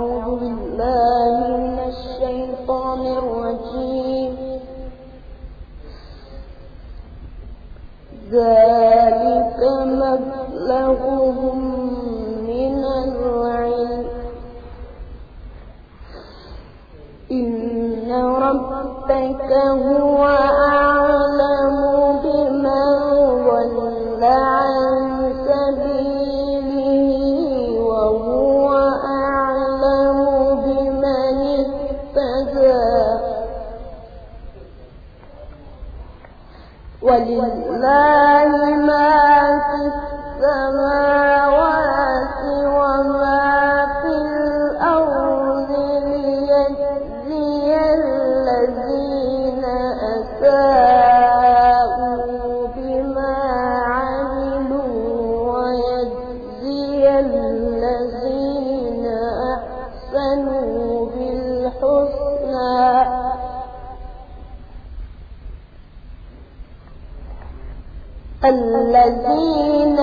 أعوذ بالله من الشيطان الرجيم. ذلك مبلغهم من العلم إن ربك هو أعلم بمن ضل عن سبيله وهو أعلم بمن اهتدى ولله ما في السماوات وما في الأرض ليجزي الذين أساءوا بما عملوا ويجزي الذين أحسنوا بالحسنى الذين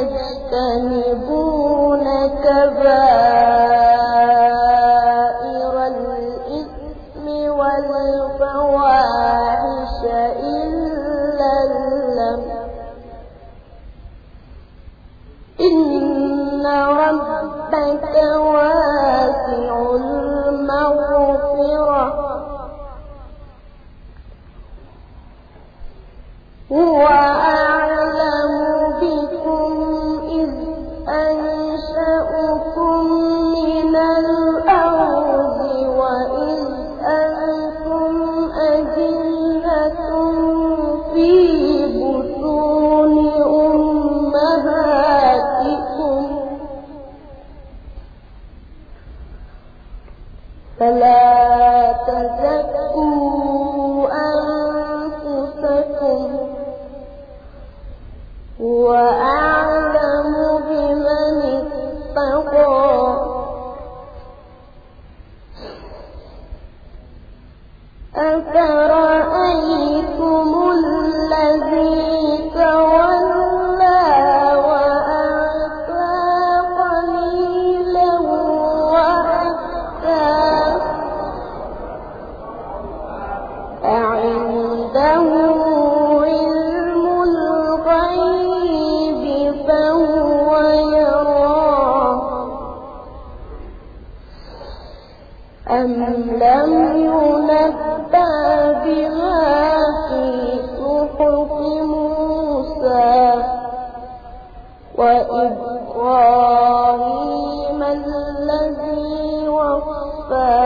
يجتنبون كبائر الإثم والفواحش إلا اللمم إن ربك واسع المغفرة هو أعلم بكم إذ أنشأكم من الأرض وإذ أنتم أجنة في بطون أمهاتكم فلا تزكوا أنفسكم وأعلم بمن اتقى أفرأيتم الذي تولى وأعطى قليلا وأكدى أعنده علم الغيب فهو يرى أم لم ينبأ بما في صحف موسى وإبراهيم الذي وفى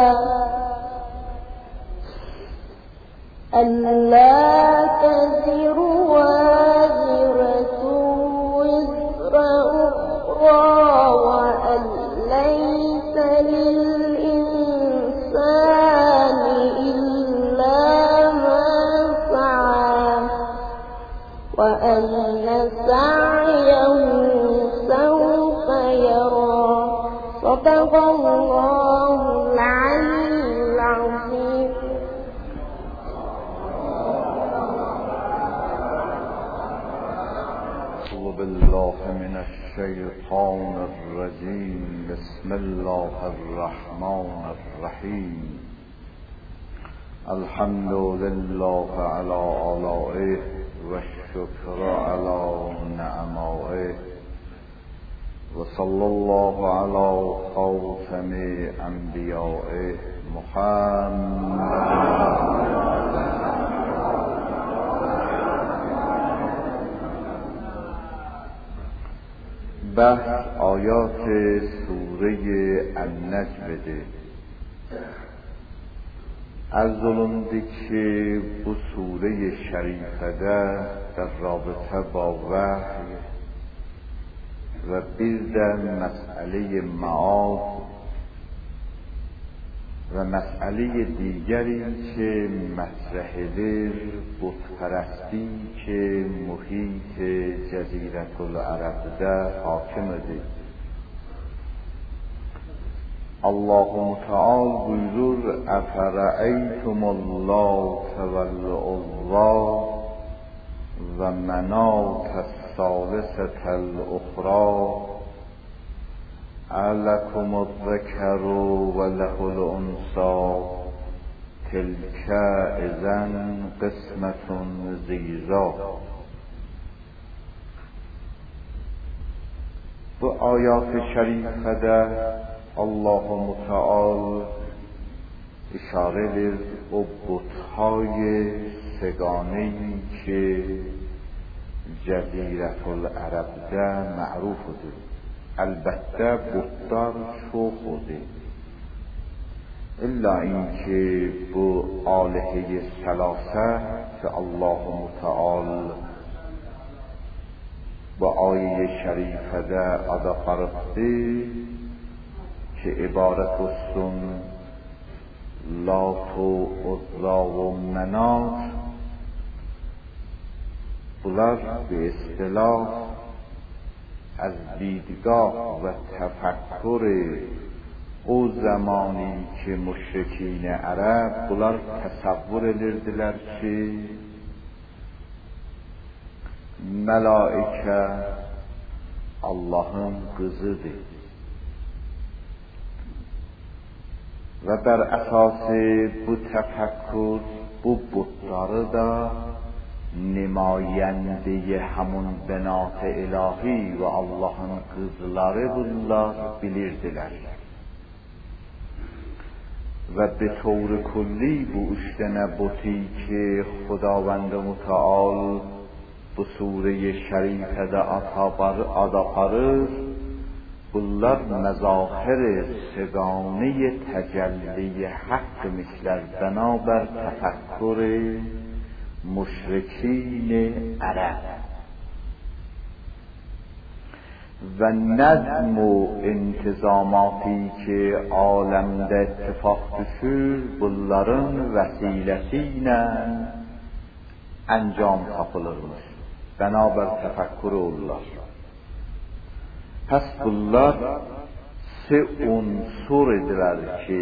ألا تزر وازرة وزر أخرى وأن ليس للإنسان إلا ما سعى وأن سعيه سوف يرى صدق الله العلي العظيم. أعوذ بالله من الشيطان الرجيم. بسم الله الرحمن الرحيم. الحمد لله على آلائه والشكر على نعمائه وصلى الله على خاتم أنبيائه محمد. بحث آیات سوره النجم. arzulandı ki bu sure-i şerifede در رابطه با وحی و bizden مسئله معاد و مسئله دیگری که مطرحه بتپرستی که محیط جزیره العرب ده حاکم ده. Allah Teala buyurur: "Efera'eytum Allah tevel'uzza ve menat es-salisetel ukhra ألكم الذكر وله الأنثى تلك إذا قسمة ضیزی. bu آیات شریفه الله متعال اشاره lir o بت‌های سگانه‌ای که جزیره العرب ده معروف ده. البته بت‌دار شو خوده الا اینکه bu آلهه ثلاثه که الله متعال با آیه شریفه ده ادا فرسته که عبارت هستن لات و عزی و منات، bunlar به اصطلاح از دیدگاه و تفکر او زمانی که مشرکین عرب bunlar تصور ederdiler که ملائکه Allah'ın kızıdır و در اساس bu تفکر bu بت‌ları da nemayendeyi همون بنات الهی و Allah'ın kızları bunlar bilirdiler و به طور کلی bu üç tane بتی که خداوند متعال bu سوره شریفه de ada farır bunlar مظاهر سگانه تجلی حق میشler بنابر تفکر مشرکین عرب و نظم و انتظاماتی که عالمde اتفاق düşür bunların vesilesiyle انجام tapılırmış banaber tefekkür olurlar. Pes bunlar سه عنصر idiler ki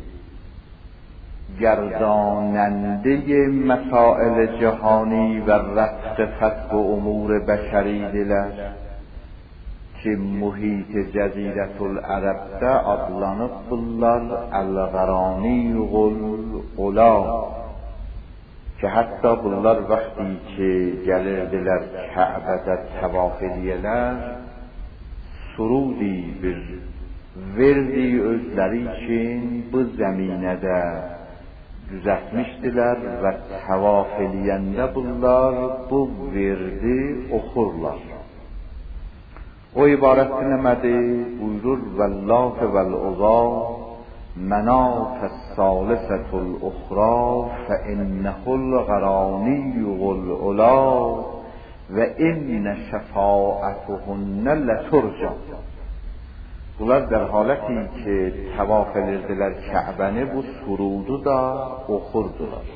گرداننده مسائل جهانی و رفع فتح امور بشری diler که محیط جزیره العرب ده adlanıp bunlar الغرانی العلا که حتی bunlar وقتی که gelirdilər Kəbədə təvaf ediyələr surudi bir verdi özləri için bu zəminədə düzəltmişdilər və təvaf ediyəndə bunlar bu verdi oxurlar. O ibarətdə nəmədi? Buyurur vəllat vəl-uzza منات الثالثة الأخرى فإنه الغراني العلا وإن شفاعتهن لترجى. bunlar در حالتی که طواف edirdilər Kəbəni bu surudu da oxurdular.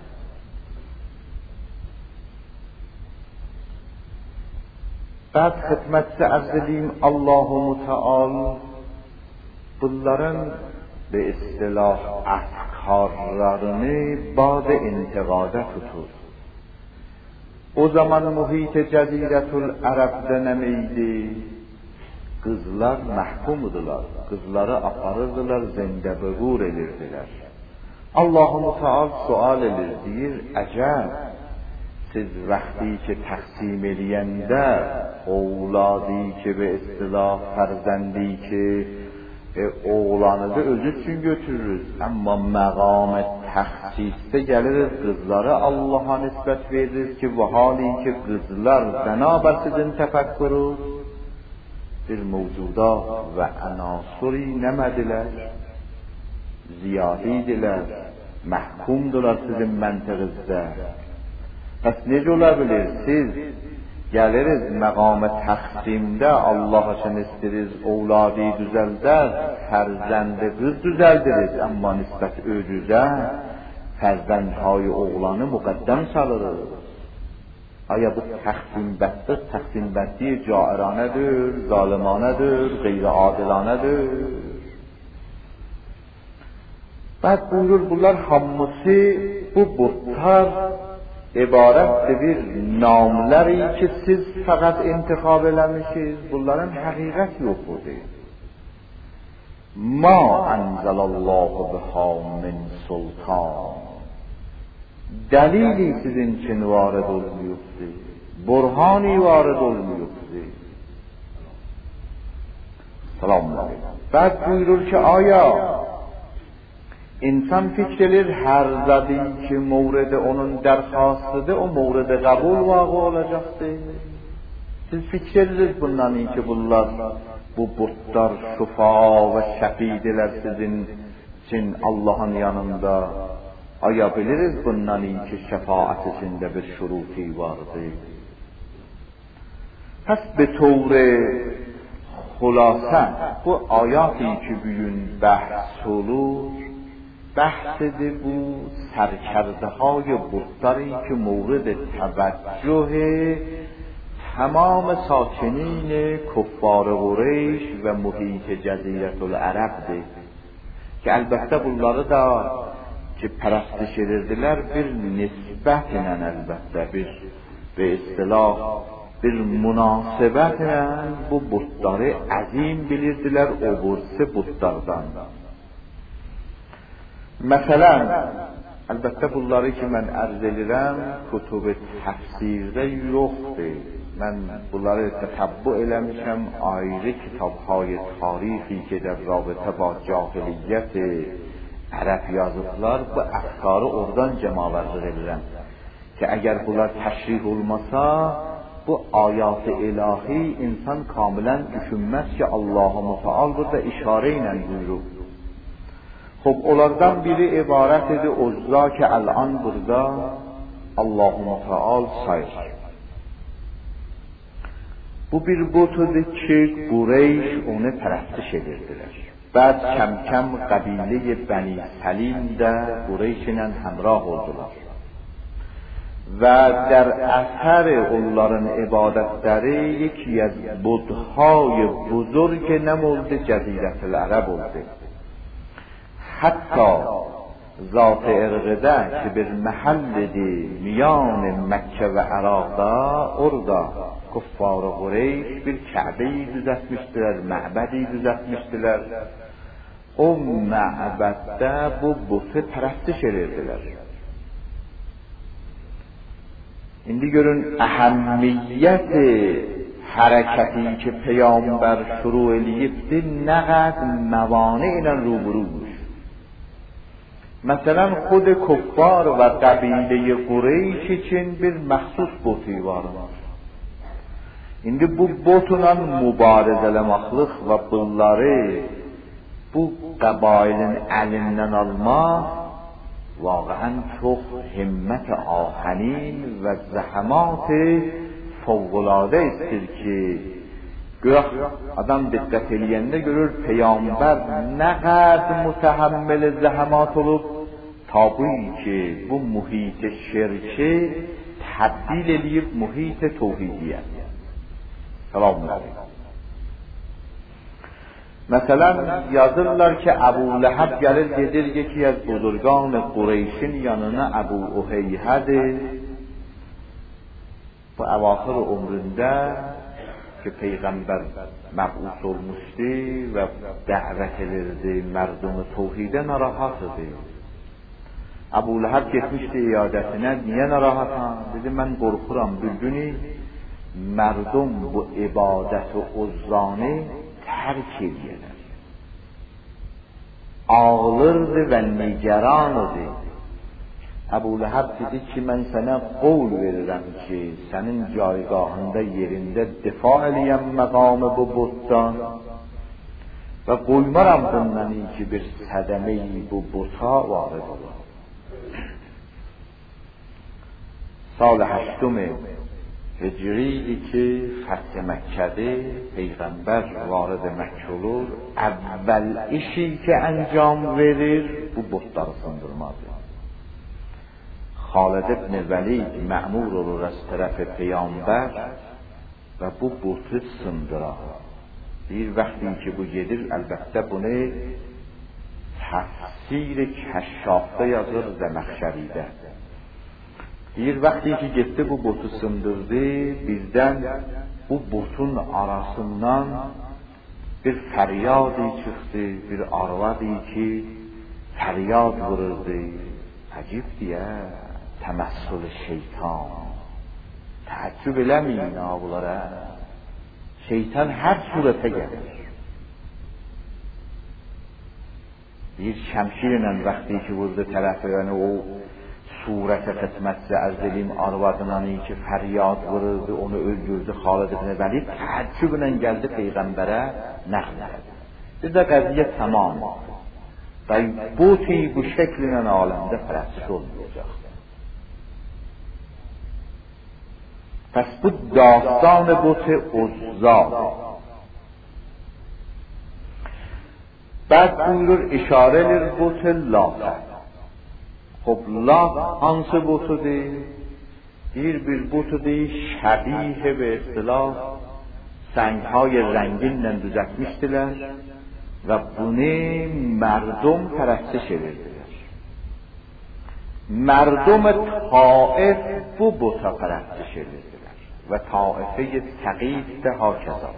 بعد xidmətdə ərz edeyim Allah Müteal bunların به اصطلاح افکارlarını bab انتقاده tutur. O zaman muhit Ceziretul Arab'da nemeydi? Kızlar mahkumdular. Kızları aparırdılar, zendebegûr edirdiler. Allah-u Teala sual edir, deyir, acab, siz vakti ki taksim ediyende, oğladı ki به اصطلاح فرزندی ki oğlanı da özü için götürürüz. Ama məqam təxsisdə gəliriz, qızları Allah'a nisbət veririz ki, bu hali ki qızlar bənabər sizin təfəkkürü bir mevcudat və ənasuri nəmədilər, ziyadidilər, məhkumdular sizin məntiqizdə. Pəs necə ola bilir? Siz gəliriz məqam təqsimdə Allah üçün istiriz, ovladı düzəldər, fərzəndi qız düzəldiriz, amma nisbət öcüzə fərzəndهای oğlanı müqəddəm salırız. Aya bu təqsimbəndi cairانədir, zalimانədir, qeyri-adilanədir. Bəd buyurur, bunlar hamısı bu butlar ibarət bir namləri ki siz fəqət intiqab eləmişsiniz, bunların həqiqət yoxudur. ما انزل الله بها من سلطان. دلیلی sizin için vارد olmuyordu. برهانی وارد olmuyordu. Selamun aleyküm. بعد buyurur ki aya insan fikirler her zadi ki movrede onun derhastıdır o movrede kabul vağı olacaktır. Siz fikirleriz bundan iyi ki bunlar bu burtlar şufa ve şefidiler sizin için Allah'ın yanında. Aya biliriz bundan iyi ki şefaat içinde bir şuruti vardır. Pes be tavre hulasa bu ayati ki bugün bahs olur. بحث bu سرکرده‌های برتری که مورد توجه تمام ساکنین کفار قریش و محیط جزیره العرب ده که البته bunları da ki pərəstiş edirdilər bir nisbətlə əlbəttə bir ve istilah bir münasebətlə bu burtları əzim bilirdilər o bursi burtlardan. Məsələn, əlbəttə bunları ki mən ərz edirəm, kütub-i təfsirdə yoxdur. Mən bunları tətəbbü eləmişəm ayrı kitabهای tarixi ki در رابطه با cahiliyyət ərəb yazıblar, bu əfkarı oradan cəmavarlıq edirəm. Ki əgər bunlar təşrih olmasa, bu ayat-ı ilahi insan kamilən düşünməz ki Allah-u Müteal burada işarə ilə buyurub. خب onlardan biri ibarət idi Uzza ki الان burada Allah-u Müteal sayır. Bu bir butudur ki Qureyş onu pərəstiş edirdilər. Bəd kəm-kəm qəbilə Bəni Səlim də Qureyş ilə həmrah oldular. Və در اثر onların ibadətləri yeki از budهای بزرگ نمولد جزیرة العرب oldu. حتی ذات ارقده که bir محلdi میان مکه و عراقda orada kuffar Qureyş bir Kəbəyi düzəltmişdilər, məbədi düzəltmişdilər. O məbəddə bu butu pərəstiş edirdilər. İndi görün əhəmmiyyət hərəkəti ki Peyğəmbər şuru eləyibdi nə qədər məvani ilə ruburudur. Məsələn, xud kuffar və qəbilə Qureyş üçün bir məxsus botu var. İndi bu botla mübarizələməklik və bunları bu qəbailin əlindən almaq واقعا çox himmət ahənin və zəhəmat fövqəladə istir ki görək adam diqqət eləyəndə görür Peyğəmbər nə qədər mütəhəmmil zəhəmat olub tabii ki bu mühit şirki təbdil eləyib mühit توحیدیت. Selamun aleyküm. Məsələn, yazırlar ki, Əbu Ləhəb gəlir, gedir ki, az buzurgan Qureyşin yanına Əbu Uheyhədir. Bu əvaxır ömründə ki, Peyğəmbər məbus olmuşdu və dəvət edirdi, mərdumi tevhidə narahat idi. Əbu Ləhəb getmişdi iyadətinə, niyə narahatım? Dedi, mən qorxuram bir günü mərdum bu ibadət-i uzzanı tərk ediyələr. Ağlırdı və nigeranıdı. Əbu Ləhəb dedi ki, mən sənə qol verirəm ki, sənin caygahında yerində difa eləyəm məqamı bu butdan və qoymaram bundan ki, bir sədəməyi bu buta varid olur. Sal 8 Hicri ki Fəth Məkkədə Peyğəmbər varid Məkkə olur. Əvvəl işi ki əncam verir bu butları sındırmadır. Xalid ibn Vəlid məmur olur az tərəfi Peyğəmbər və bu butu sındırar. Bir vaxtın ki bu gedir, əlbəttə bunu təfsir-i kəşşafda yazır Zəməxşəridə. Bir vaxtı ki getdi bu botu sındırdı, birdən bu botun arasından bir feryadi çıktı, bir arvadı ki feryad vururdu. Acib diye temessül şeytan. Təəccüb eləməyin bunlara. Şeytan hər surətə gəlir. Bir şəmşirlə vaxtı ki vurdu tərəfə, yəni o surətə xidmətçi ərz edeyim arvadından ki fəryad vururdu, onu öldürdü Xalid ibn Vəlid, təəccüblə gəldi Peyğəmbərə nəql etdi. Bir də qəziyyə tamam və bu şəkillə aləmdə pərəstiş olmayacaq. پس bu داستان بت عزا. بعد buyurur işarə edir بت لات. خب لات hansı butudur؟ bir butudur şəbih به اصطلاح سنگهای رنگینlə düzəltmişdilər və bunu مردم پرستش edirdilər. مردم طائف bu buta پرستش edirdilər و طائفه ثقیف ده هاکذا.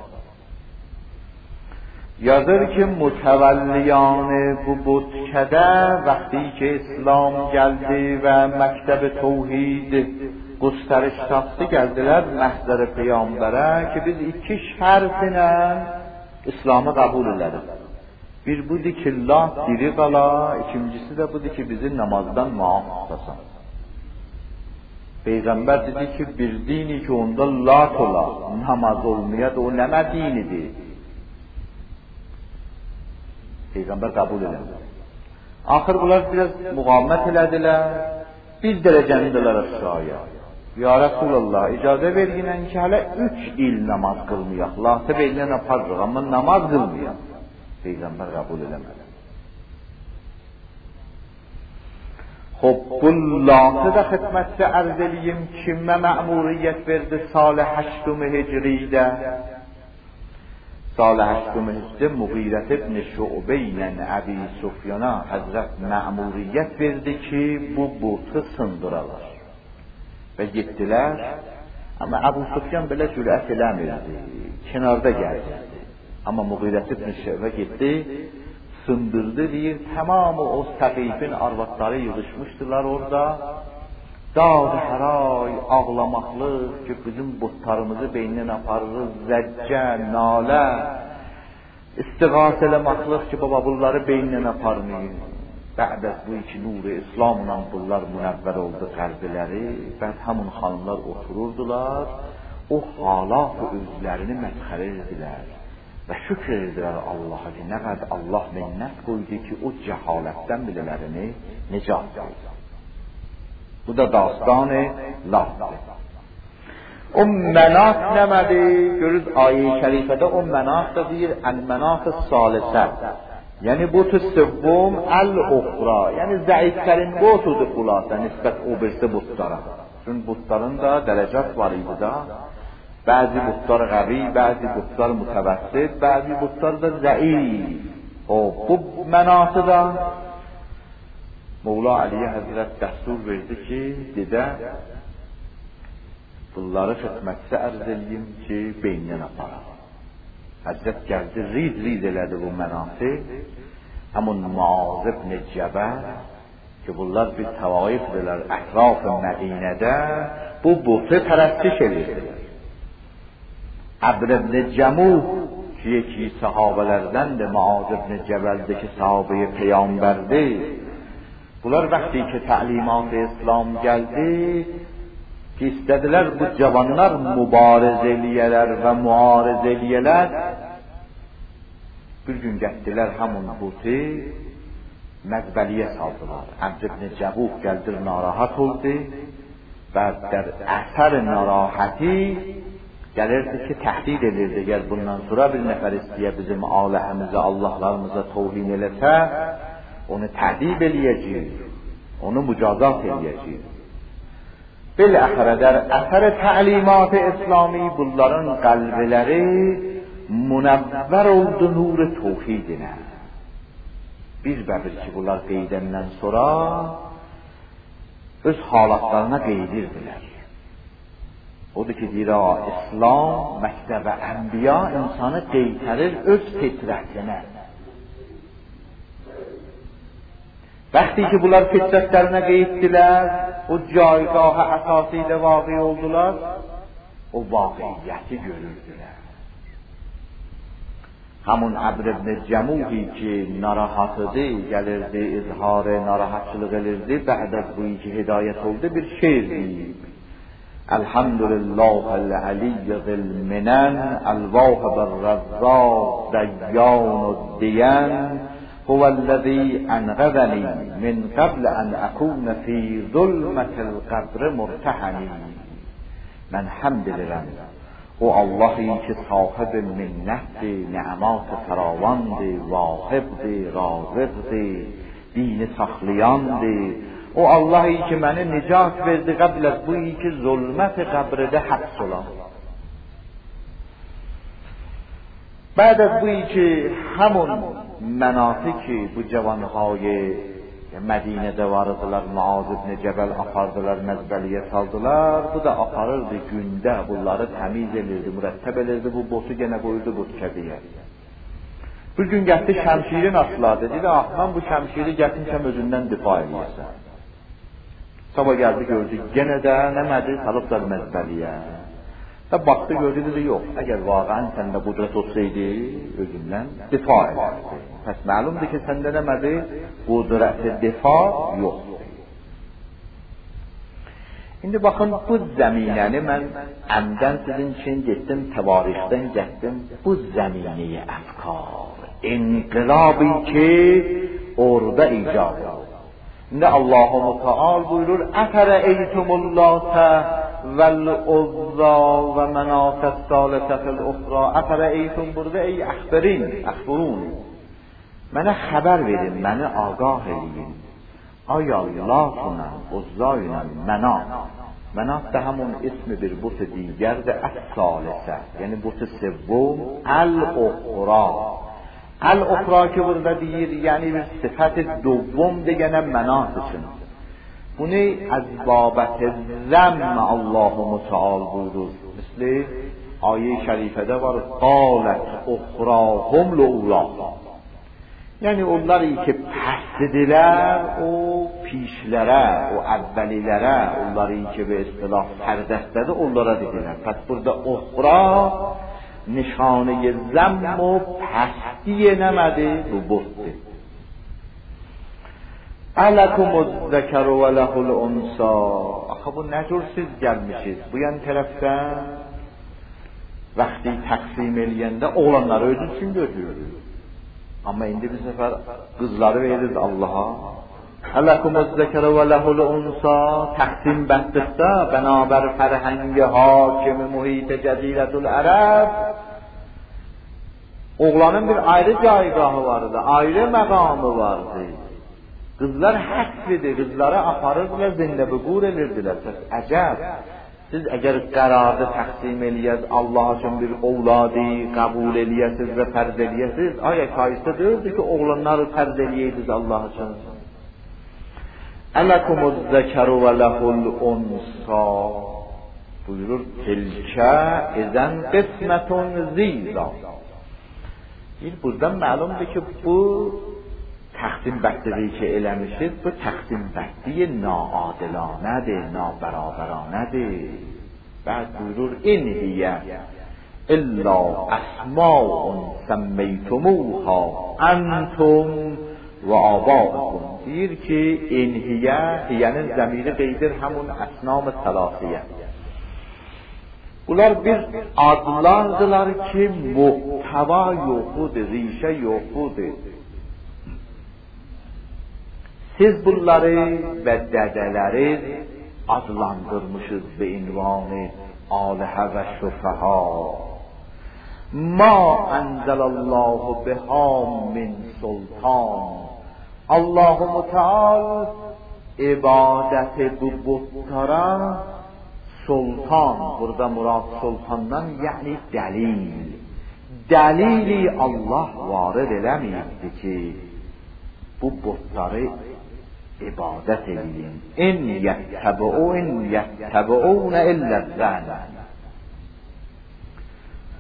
یادر که متولیان bu بتکده وقتی که اسلام geldi ve مکتب توحید گسترش تافته geldiler محضر پیامبره که biz iki şərtlə İslamı kabul edelim. Bir budur ki Allah diri qala, ikincisi de budur ki bizi namazdan muaf tutasın. Peygamber dedi ki bir dini ki onda lat ola, namaz olmayad, o nəmə dinidir. Peygamber kabul edildi. Ahir bunlar biraz muğamət elədilər, bir dərəcəndilər aşağıya. Ya Resulallah, icazə verginən ki hələ 3 il namaz qılmayaq, latı beynən aparırıq, amma namaz qılmayaq. Peygamber kabul edilmədi. خب bu latı da xidmətçi ərz eləyim kimə məmuriyyət verdi sal 8 hicridə. Sal 8 hicridə Muğirət ibn Şu'bə ilə Əbi Sufyana Həzrət məmuriyyət verdi ki bu butu sındıralar. Və getdilər, amma Əbu Sufyan belə cürət eləmirdi, kənarda gəldi. Amma Muğirət ibn Şu'bə getdi, sındırdı deyir, tamamı o Səqifin arvadları yığışmışdılar orada. Dağ həray, ağlamaqlıq ki bizim butlarımızı beynindən aparırız, zəccə, nalə, istiğas eləmaqlıq ki baba bunları beynindən aparmayın. Bə'də bu iki nuru İslamla bunlar münəvvər oldu qəlbiləri və həmin xanımlar otururdular, o halat özlərini məzxərə edilər. Və şükür edirlər Allaha ki, nə qədər Allah minnət qoydu ki, o cəhalətdən bilələrini nicat qoydu. Bu da dastanı Lat'dır. O mənat nəmədi? Görürüz ayə-i şərifədə o mənat da deyir, ən-mənat-ı salisə. Yəni butu sevvum əl-uxra. Yəni zəiflərin butudur xulasa nisbət o birisi butlara. Çünki butların da dərəcət var idi da. Bəzi butlar qəvi, bəzi butlar mütəvəssit, bəzi butlar da zəif. Bu mənatı da Mevla Aliyə Həzrət dəstur verdi ki, dedə bunları xidmətçi ərz edeyim ki, beynindən aparaq. Həzrət gəldi, riz elədi bu mənatı. Həmun Muaz ibn Cəbəl ki, bunlar bir təvaifdirlər ətraf-ı Mədinədə bu butu pərəstiş edirdilər. Əbr ibn Cəmuh ki, yeki sahabələrdən də Muaz ibn Cəbəldəki sahabəyə peyyambərdi. Bunlar vaxtı ki təlimat-ı İslam gəldi ki, istədilər bu cavanlar mübarizə eləyələr və müarizə eləyələr. Bir gün getdilər həmin butu məzbəliyə saldılar. Əbr ibn Cəbuh gəldir, narahat oldu və der əsər narahaتی gəlirdi ki, təhdid edirdi, gəl bundan sonra bir nəfər istəyə bizim aləhimizə, Allahlarımıza tohin eləsə, onu təhdid eləyəcək, onu mücazat eləyəcək. Biləxərə der əsər təlimat-ı İslami bunların qəlbləri münəvvər oldu nur tohidinə. Bir bəbir ki, bunlar qeydəndən sonra öz halatlarına qeydirdilər. odur ki deyirə, İslam, məktəbə ənbiya insanı qeytərir öz fitrətinə. Vəqti ki, bunlar fitrətlərinə qeytdilər, o caygahı əsası ilə vaqi oldular, o vaqiyyəti görürdülər. Hamun Əbr ibn Cəmuhi ki, narahatıdır, gəlirdi, izharı narahatçılıq elirdi, bə'd az bu ki, hidayət oldu, bir şeir deyib. Elhamdülillah el-aliyyy zil-minən, el-vahib el-razzaq, dayyan-ı-diyan, huvellezî enqazani min qabl an akûne fî zulmetil qabr murtahani. Mən həmd edirəm. O Allah'ı ki sahib minnətdir, nə'mat-ı fəravandır, vahibdir, razıqdır, dini saxlayandır. O Allah'ı ki məni nicat verdi qəbl az bu ki zulmət-i qəbrdə həbs olan. بعد از بویی که همون مناطقی bu cavanهای Mədinədə vardılar, Muaz ibn Cəbəl apardılar, məzbəliyə saldılar. Bu da aparırdı gündə, bunları təmiz elirdi, mürəttəb elirdi, bu botu yenə qoyurdu bu kəbiyə. Bir gün gəldi şəmşirin asıladı, dedi, mən bu şəmşiri gətirmişəm özündən difa eləyəsən. Sabah gəldi, gördü, yenə də nəmədi, salıblar məzbəliyə. Və baxdı, gördü, dedi, yox, əgər vaqən səndə qudrət olsaydı, özündən difa elərdi. Pəs məlumdur ki, səndə nəmədi, qudrət-i difa yoxdur. İndi baxın, bu zəminəni mən əmdən sizin üçün getdim, təvarixdən getdim, bu zəminiyə əfkar, inqilabı ki, orada icad oldu. İndi Allah-u Teala buyurur, Əfərəeytumullâte vel-Uzza və mənafəs-sâlisətəl-uxra. Əfərəeytum burada, ey əxbərin, əxbərun. Mənə xəbər verin, məni ağah eləyin. Ay Allah'la, Uzza'yla, Mənat. Mənat da həmun ismi bir butu digərdir, əs-salisə. Yəni butu sevvum, əl-uxra. Əl-uxra ki burada deyir, yəni bir sifət دوم دیگه Mənat üçün. Bunu az babət zəmm Allah-u Teala buyurur. Misli ayə-i şərifədə var, qالت أخراهم لأولاها. Yəni onları ki pəsdilər, o pişlərə, o əvvəlilərə, onları ki به اصطلاح sərdəstədir, onlara dedilər. Pəs burada uxra nişanه زم و پستی نمده رو بسته. الکم الذکر و له الانثی. آخه bu ne cür siz gelmişiz bu yan tərəfdən vaxtı təqsim eləyəndə oğlanları özü üçün görüyoruz. Amma indi bir səfər qızları verir Allah'a. الکم الذکر و له الانثی. təqsim bənddirsə bənabər fərhəngi hakim muhit cəzirət العرب. Oğlanın bir ayrı caygahı vardı, ayrı məqamı vardı. Qızlar həsbidir, qızları aparırdılar, zindəbüqur edirdilər. Əcəb, siz əgər qərarda təqsim eləyəz, Allah üçün bir ovladı qəbul eləyəsiz və fərz eləyəsiz, aya şayistə deyildir ki, oğlanları fərz eləyəydiniz Allah üçün. Ələkumuz zəkəru və ləhul unsa. Buyurur, tilkə izən qismətun zizə. Buradan məlumdur ki, bu təqsim bəndliyi ki eləmişiz, bu təqsim bəndliyi naadilanədir, nabərabəranədir. Bəd buyurur, in hiyə illa əsmaun səmmeytumuha antum və abaukum. Deyir ki, in hiyə, hiyənin zəmiri qeydir həmun əsnam-ı səlasiyə. Bunlar bir adlardılar ki muhteva yoxudur, rişə yoxudur. Siz bunları və dədələri adlandırmışız be ünvanı alihə və şüfəhə. Ma ənzəlallahu biha min sultan. Allah-u Teala ibadəti bu butlara sultan, burada murad sultandan yəni dəlil. Dəlili Allah varid eləməyibdi ki, bu butları ibadət edin. İn yəttəbəun illəzzən.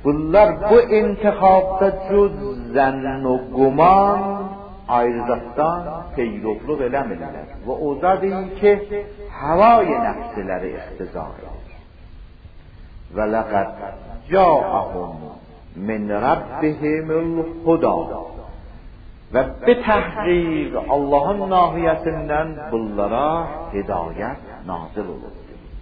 bunlar bu intihabda cüz zənn و گمان ayrıcaqdan peyrokluq eləmirlər və oda deyil ki, havayı nəfsləri iqtiza edir. Və ləqəd câəhum min rabbihimul huda və bi təhqiq Allahın nahiyəsindən bunlara hidayət nazil olur.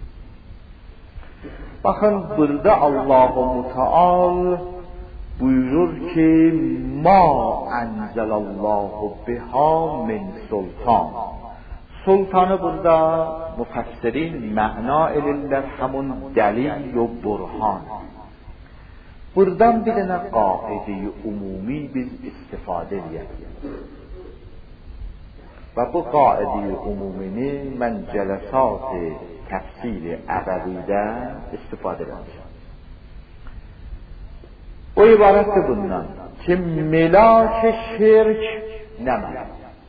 Baxın, burada Allah-u Müteal buyurur ki, ma enzelallahu biha min sultan. Sultanı burada müfəssirin məna edirlər həmun dəlil و burhan. Buradan bir dənə qaide-i umumi biz istifadə edək. Və bu qaide-i umumini mən cələsat-ı təfsir-i əbəvidə istifadə edəcəm. O ibarətdir bundan ki, melak şirk nəmədir?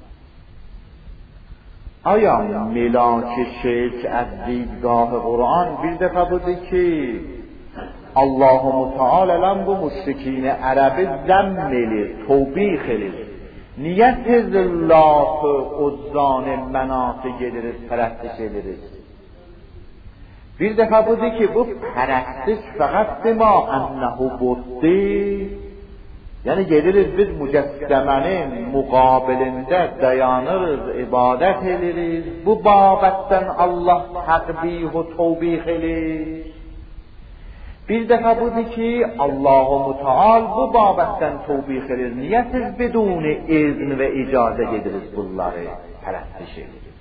آیا ملاک شرک از دیدگاه قرآن bir defa budur ki Allah-u Teala'dan bu müşrikine Ərəbi zəmm edir, tövbih edir. Niyə tezillahı, uzzanı, mənatı gedirir, pərəstiş ediriz? Bir defa budur ki bu pərəstiş fəqət bima ənəhu buddi. Yəni gedirik biz mücəssəmənin müqabilində dayanırız, ibadət edirik. Bu babətdən Allah təqbih və tövbih edir. Bir dəfə budur ki Allah-u Müteal bu babətdən tövbih edir. Niyə siz bidun izn və icazə gedirik bunları pərəstiş edirik?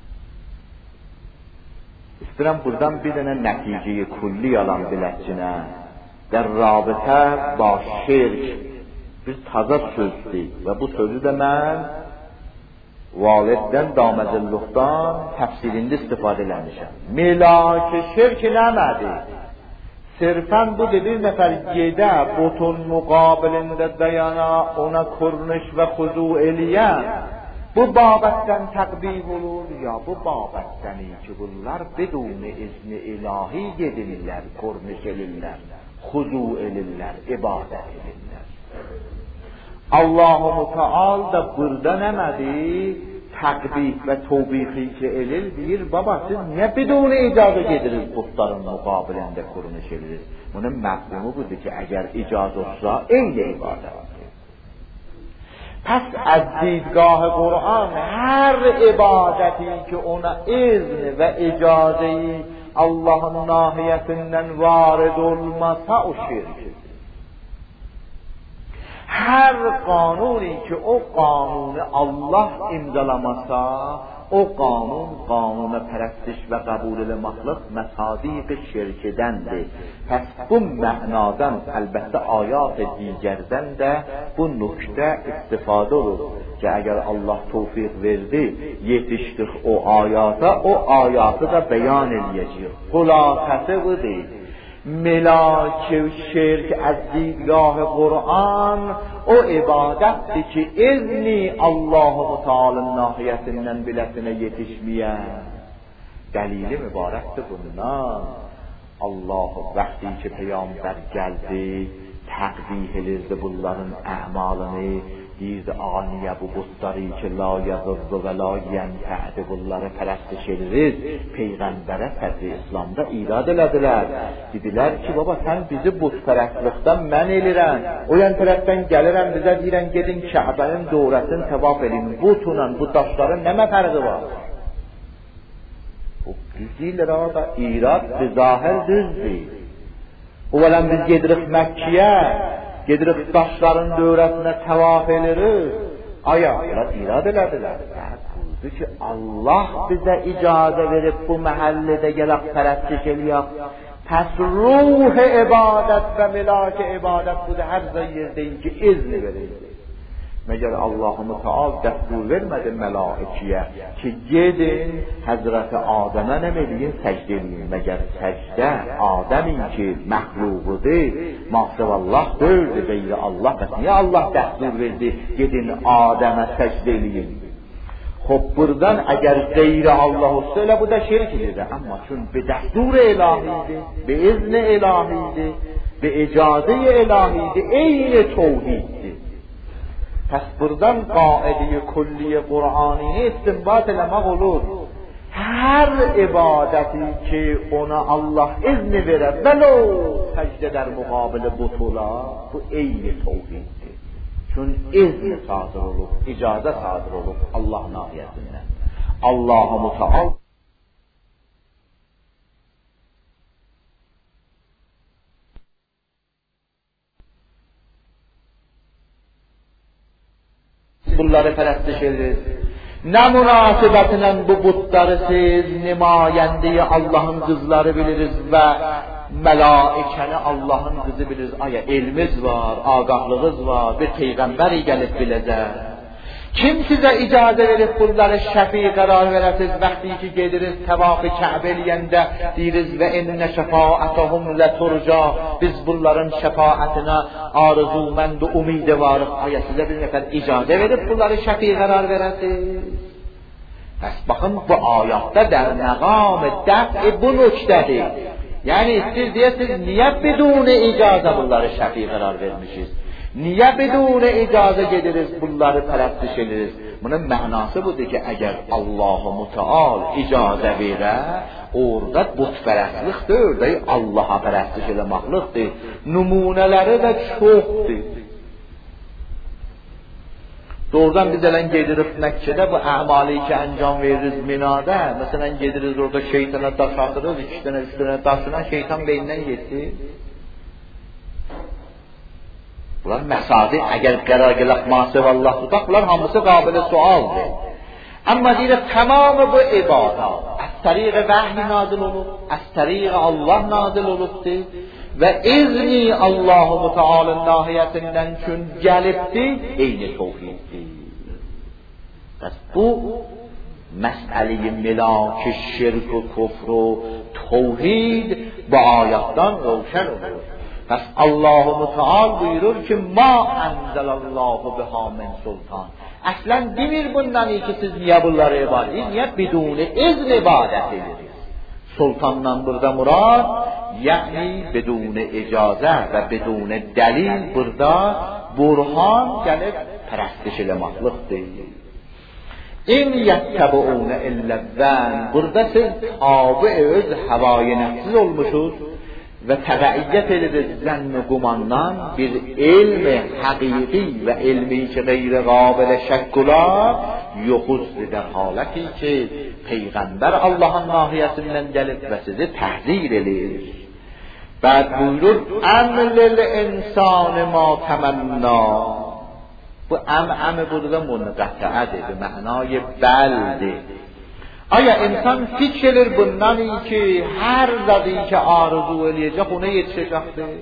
İstəyirəm buradan bir dənə nəticəyi kulli alan biləkçinə در رابطه با شرک bir taza sözdür və bu sözü də mən validdən damazilluqdan təfsirində istifadə eləmişəm. Melak şirk nəmədir? Sırfən bu bir nəfər gedə butun müqabilində dayana, ona kurniş və xuzu eləyən bu babətdən təqbih olur ya bu babətdən ki bunlar bedun izni ilahi gedilirlər, kurniş elirlər, xuzu elirlər, ibadət elirlər. Allah-u Teal da burada nəmədi? Təqbih və tövbihi ki elir, deyir, baba siz niyə bedun icazə gedirsiniz putların müqabilində kurniş edirsiniz? Bunun məfhumu budur ki, əgər icazə olsa, eyni ibadətdir. Pəs az دیدگاه Qur'an hər ibadəti ki ona izn və icazəyi Allahın nahiyyətindən varid olmasa o şirkdir. Hər qanuni ki o qanunu Allah imzalamasa o qanun pərəstiş və qəbul eləməklik məsadiq şirkədəndir. Pəs bu mənadan əlbəttə ayat digərdən də bu nöqtə istifadə olur ki əgər Allah tövfiq verdi yetişdik o ayata, o ayatı da beyan eləyəcək. Xülasəsi budur. ملاک شرک از دیدگاه قرآن o ibadətdir ki izni Allah-u Teala'nın nahiyyəsindən biləsinə yetişməyən. Dəlili mübarəkdir bundan. Allah vaxtı ki Peygamber gəldi təqbih edirdi bunların əmalını, deyirdi aniyə bu butları ki la yazırdı və la yentədi bunları pərəstiş ediriz. Peyğəmbərə sədri İslamda irad elədilər. Dedilər ki baba sən bizi but pərəstlikdən mən elirəm. O yan tərəfdən gəlirəm bizə deyirəm gedin Kəbənin dövrəsini təvaf edin. Butla bu daşların nə fərqi var? Bu düz deyirlər da irad bizahir düzdür. Oğlan biz gedirik Məkkiyə, gedirik daşların dövrəsinə təvaf edirik. Aya, irad elədilər. Buyurdu ki Allah bizə icazə verib bu məhəllədə gələk pərəstiş eləyək. Pəs ruh ibadət və milak ibadət budur hər yerdən ki izni verildi. Məgər Allah-u Teal dəstur vermədi məlaikiyə ki gedin Həzrəti Adəmə nə eləyin, səcdə eləyin. Məgər səcdə Adəmin ki məxluqudur, mahsəvallah dördür qeyri Allah. Bəs niyə Allah dəstur verdi gedin Adəmə səcdə eləyin? Xub buradan əgər qeyri Allah olsa elə bu da şirk edir. Amma çün be dəstur ilahiydi, be izni ilahiydi. به اجازه الهی عین توحید. پس بردن قاعده کلی قرآنی استنباط لما قلود هر عبادتی که اونا الله اذن بره ولو سجده در مقابل بطولا تو عین توحید، چون اذن صادر رو اجازه صادر رو الله ناهیتونه. الله متعال bunları pərəstiş ediriz. Nə münasibətlə bu butları siz nümayəndə Allahın qızları biliriz və mələikəni Allahın qızı biliriz. Aya elmiz var, ağahlığınız var, bir peyğəmbər gəlib biləcək. Kim sizə icazə verib bunları şəfi qərar verəsiz vaxtı ki gedirik təvaf-ı Kəbə eləyəndə deyirik və ennə şəfaətəhum ləturca, biz bunların şəfaətinə arzumənd və ümid varıq. Aya sizə bir nəfər icazə verib bunları şəfi qərar verəsiz. Pəs baxın bu ayətdə در məqam dəf'i bu nöqtədir. Yəni siz deyəsiniz niyə بدون icazə bunları şəfi qərar vermişiz? Niyə بدون icazə gediriz bunları pərəstiş ediriz? Bunun mənası budur ki əgər Allah-u Müteal icazə verə, orada butpərəstlikdir, orada Allah'a pərəstiş eləməklikdir. Nümunələri də çoxdur. Doğrudan biz elən gedirik Məkkədə bu əmali ki əncam veririz Minada. Məsələn gedirik orada şeytana daş atırız, 2 dənə 3 dənə daşına şeytan beynindən getdi. Bunlar məsadi əgər qərar gələk masif Allah tutaq, bunlar hamısı qabilə sualdır. Amma deyirək tamamı bu ibadat az təriq vəhy nazil olub, az təriq Allah nazil olubdur və izni Allah-u Mütealın nahiyyətindən üçün gəlibdir, eyni tevhiddir. Bəs bu məsələ-i milaki şirk و kufr و توحید bu ayətdən روشن olur. پس الله متعال buyurur ki ما انزل الله بها من سلطان. اصلا demir bundan ki siz niye bunları ibadet edin? Niye بدون اذن ibadet edin? Sultandan burada murad yani بدون icazə və بدون dəlil burada burhan gəlib pərəstiş eləməklikdir. İn yəttəbuun illəzzən. Burada siz tabi öz havayı nəfsiz olmuşuz və təbəiyyət edilir zənn و gumandan bir ilm həqiqi və ilmi ki qeyri qabilə şəkkula yoxuzdur در haləti ki Peyğəmbər Allahın nahiyyəsindən gəlib və sizi təhzir edir. Bəd buyurur əmlil insan ma təmənna. Bu əmi burada munqətəədir, bir mənay bəldir. Aya insan fikir bundan ki hər zədi ki arzu eləyəcək ona yetişəcəkdir.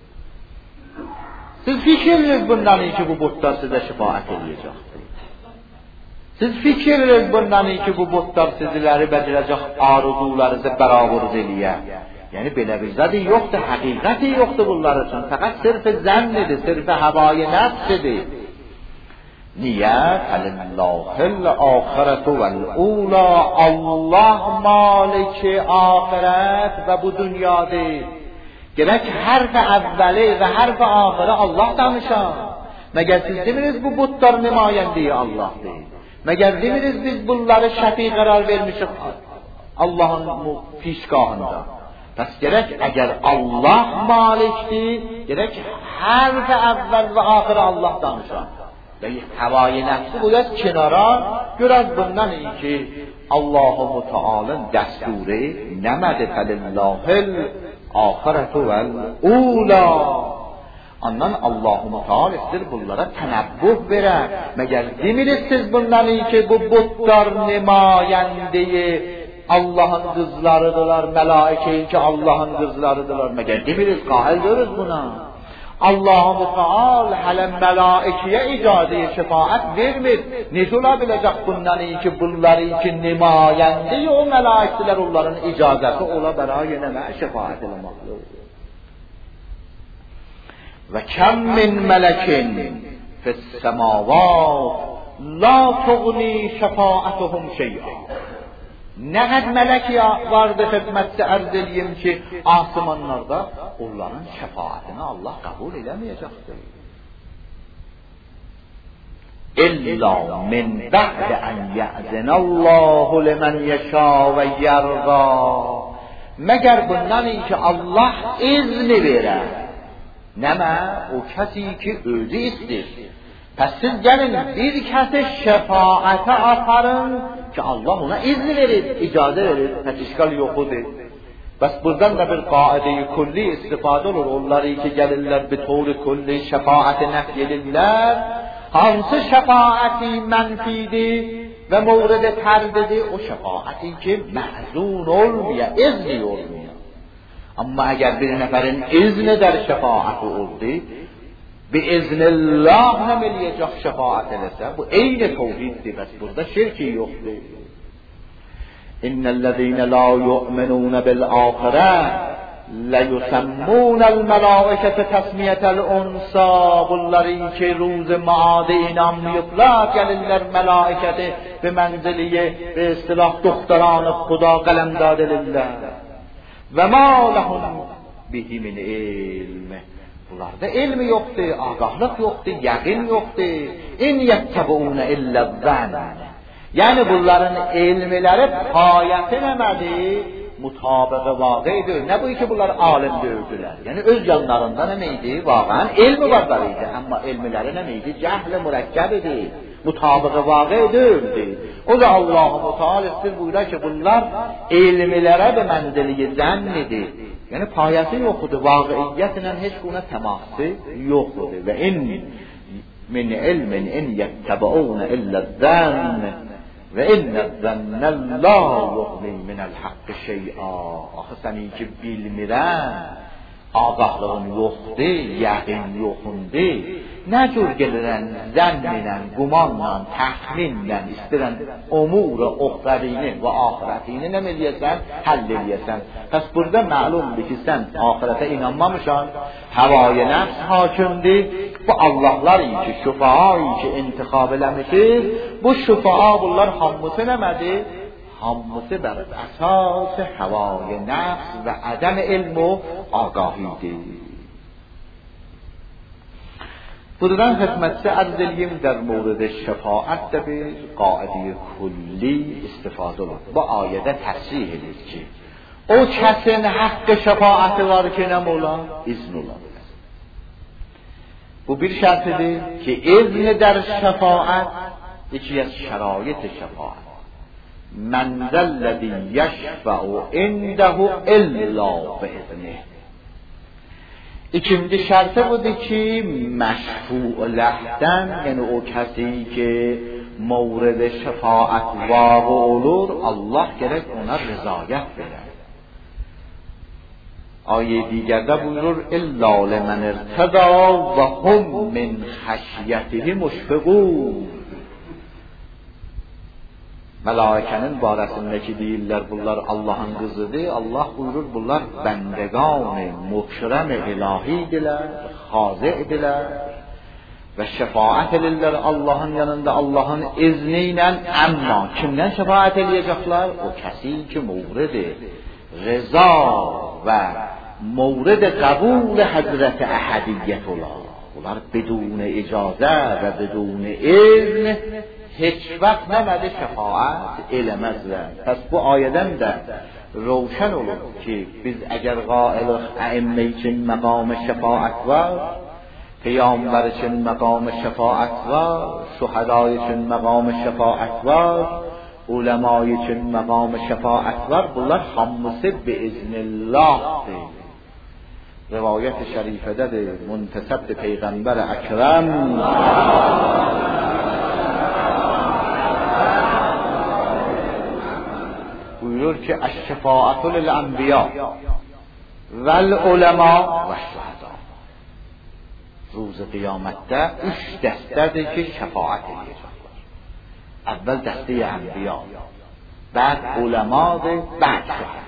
Siz fikir bundan ki bu butlar sizə şifaət eləyəcəkdir. Siz fikir bundan ki bu butlar sizləri bədirəcək arzularınızı bərabər eləyə. Yəni belə bir zədi yoxdur, həqiqəti yoxdur bunlar üçün. Fəqət sırf zənnidir, sırf havayı nəfsidir. Niyə? Fəlillahil axirətü vəl-ula. Allah maliki axirət və bu dünyadır. Gerək hərf əvvəli və hərf axirə Allah danışar. Məgər siz demiriz bu butlar nümayəndiyi Allahdır. Məgər demiriz biz bunları şəfi qərar vermişik Allahın pişgahında. Bəs gerək əgər Allah malikdir, gerək hərf əvvəl və axirə Allah danışar. Və havayı nəfsi qoyad kənara, görəz bundan iyi ki Allah-u Mütealın dəsturi nəmədi fəlillahil axirətü vəl-ula. Ondan Allah-u Müteal istir bunlara tənəbbuh verər. Məgər demiriz siz bundan iyi ki bu butlar nümayəndeyi Allahın qızlarıdırlar, mələikeyi ki Allahın qızlarıdırlar. Məgər demiriz, qahil görürüz buna. Allah-u Müteal hələ mələikiyə icazə şəfaət vermir. Necə ola biləcək bundan ki bunları ki nümayəndə o mələiklər onların icazəsi ola bərayə nəmə şəfaət eləməkdir. Və kəm min mələkin fis-səmavat la tuğni şəfaətuhum şey'a. Nə qədər mələk vardı xidmətdə ərz eləyim ki, asmanlarda onların şəfaətini Allah qəbul eləməyəcəkdir. İlla min ba'd an ya'zənəllahu limen yəşâ və yərdə. Məgər bundan ki Allah izni verər. Nəmə o kəsi ki özü istir. Pəs siz gəlin bir kəsi şəfaətə aparın ki Allah ona izin verir, icazə verir. Pəs işgal yoxudur. Bəs buradan da bir qaidə-i kulli istifadə olur. Onları ki gəlirlər bir tövr kulli şəfaəti nəf edirlər. Hansı şəfaəti mənfidir və mورد tərdidir? O şəfaəti ki məzun olmuyor, izni olmuyor. Amma əgər bir nəfərin izni der şəfaəti oldu, biiznillah nəməliyəcək şəfaət eləsə, bu eyni tevhiddir. Bəs burada şirki yoxdur. İnnellezîne lâ yu'minûne bil-âxirə leyusemmunel melâikete tesmiyetel unsa. Bunları ki روز معاد inanmayıblar, gelirler melaiketi ve menziliye ve istilah doktoranı Xuda qalemdad edirlər. Və mâ lehum bihi min ilm. Bunlarda ilmi yoxdur, ağahlıq yoxdur, yəqin yoxdur. İn yettebûne illezzen. Yəni bunların ilmiləri payəti nəmədi? Mutabıqı vaqidir. Nə bu ki bunlar alim dövdülər. Yəni öz yanlarında nəməydi? Vaqan ilmi varlar idi. Amma ilmiləri nəməydi? Cəhl-i mürəkkəb idi. Mutabıqı vaqidir. O da Allah-u Teala'dır buyurar ki bunlar ilmilərə və mənziliyi zənnidir. Yəni payəsi yoxdur. Vaqiyyətlə heç buna təması yoxdur. Və in min ilmin in yettebûne illezzen. Və innəzzənnə la yuğni minəl haqqı şey'a. Axı səni ki bilmirəm, ağahlığın yoxdur, yəqin yoxundur. Nə cür gelirən zənnlə, gumanla, təxminlə istirən umur-u uxrəvini və ahirətini nə eləyəsən? Həll eləyəsən. Pəs burada məlumdur ki sən ahirətə inanmamışan, həvaya nəfs hakimdir. Bu Allahlar ki, şüfaı ki intixab eləmişir. Bu şüfa'a bunlar hamısı nəmədir? Hamısı bər əsas həvaya nəfs və ədəm ilm و ağahidir. Buradan xidmətçi ərz eləyim در مورد şəfaət də bir qaidi kulli istifadə olur. Bu ayədə təsrih edir ki, o kəsin haqqı şəfaəti var ki nə ola? İzn ola. Bu bir şərtidir ki izni در şəfaət یکی از شرایط شفاعت من ذا الذی یشفع عنده الا باذنه. İkinci şərti budur ki məşfu'u ləhdən, yəni o kəsi ki mورد şəfaət vaqı olur, Allah gərək ona rızayət verər. Ayə digərdə buyurur İlla لمن ارتضى و هم من خشیته مشفقون. Mələikənin barəsində ki deyirlər bunlar Allahın qızıdır, Allah buyurur bunlar bəndəgan-ı mukrəm-i ilahidirlər, xazi'dirlər və şəfaət edirlər Allahın yanında Allahın izni ilə. Amma kimdən şəfaət eləyəcəklər? O kəsi ki mورد rıza və mورد qəbul həzrət əhədiyyət olar. Bunlar بدون icazə və بدون izn heç vaxt nəmədi şəfaət eləməzlər. Pəs bu ayədən də روشن olur ki biz əgər qailik əimmə üçün məqam şəfaət var, peyğəmbər üçün məqam şəfaət var, şühəda üçün məqam şəfaət var, uləma üçün məqam şəfaət var. Bunlar hamısı biiznillahdır. Rivayət-i şərifədədir, müntəsəb peyğəmbər əkrəm buyurur ki əş-şəfaətü lil-ənbiya vəl-uləma və-şühəda. Ruz qiyamətdə 3 dəstədir ki şəfaət edəcəklər. Əvvəl dəstəyə ənbiya, bəd uləmadır, bəd şühəda.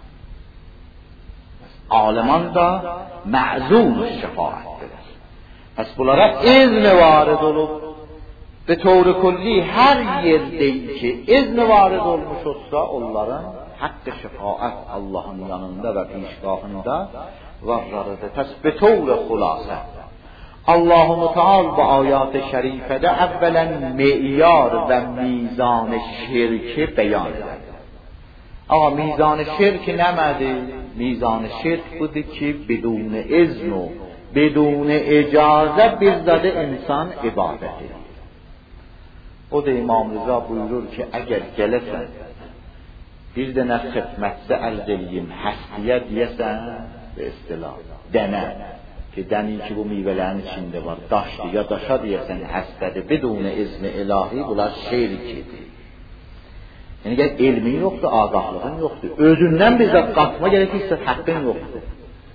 Aliman da məzun şəfaətdir. Pəs bunlara izn varid olub. به طور kuli hər yerdəki ki izn varid olmuş olsa onların haqqı şəfaət Allahın yanında və pişgahında varlarıdır. Pəs به طور xülasə Allah-u Teala bu ayat-ı şərifədə əvvələn meyar və mizan şirki bəyan edir. Ama mizan şirk nəmədir? Mizan şirk budur ki بدون izn و بدون icazə bir zadə insan ibadət edir. O da İmam Rıza buyurur ki əgər gələsən bir dənə xidmətçi ərz eləyim həstiyə deyəsən və istilah dənə ki dəni ki bu meyvələrin içində var daşdır ya daşa deyəsən həstədir بدون izn ilahi bunlar şirkidir. Yəni gəl elmin yoxdur, ağahlığın yoxdur. Özündən bir zat qatma gerək ki haqqın yoxdur.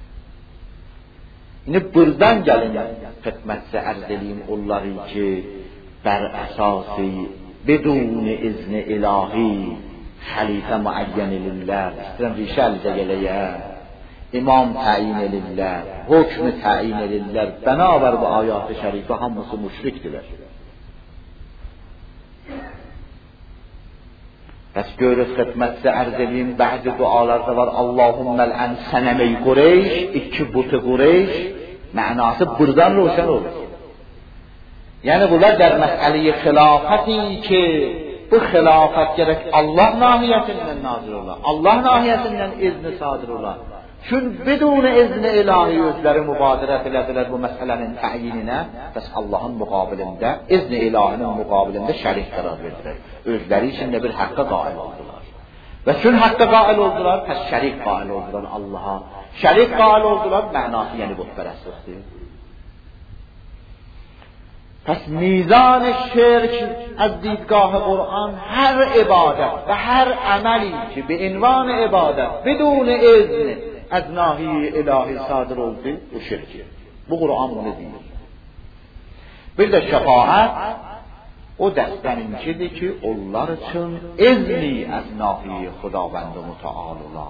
Yəni buradan gəlin xidmətçi ərz eləyim onları ki bər əsası بدون izn ilahi xəlifə müəyyən edirlər. İstəyirəm rişə əlidə gələyə imam təyin edirlər, hökmü təyin edirlər. Bənabər bu ayat-ı şərifə hamısı müşrikdirlər. Bəs görürüz xidmətçi ərz edeyim bəzi dualarda var Allahümmel ən sənəmi Qureyş, iki butu Qureyş mənası buradan roşan olur. Yəni bunlar der məsələyi xilafəti ki bu xilafət gerek Allah nahiyyəsindən nazir ola. Allah nahiyyəsindən izni sadir ola. Çün بدون izn ilahi özləri mübadirət elədilər bu məsələnin təyininə. Bəs Allahın müqabilində, izn ilahinin müqabilində şərik qərar verdilər. Özləri için de bir haqqa qail oldular. Və çün haqqa qail oldular, pəs şərik qail oldular Allah'a. Şərik qail oldular, mənası yəni butpərəstlikdir. پس میزان شرک از دیدگاه قرآن هر عبادت و هر عملی که به عنوان عبادت بدون اذن از ناحیه الهی صادر oldu o şirktir. Bu Kur'an bunu deyir. Bir de şefaat o dəstəninkidir ki onlar için izni az nahiye Xudavənd Müteala.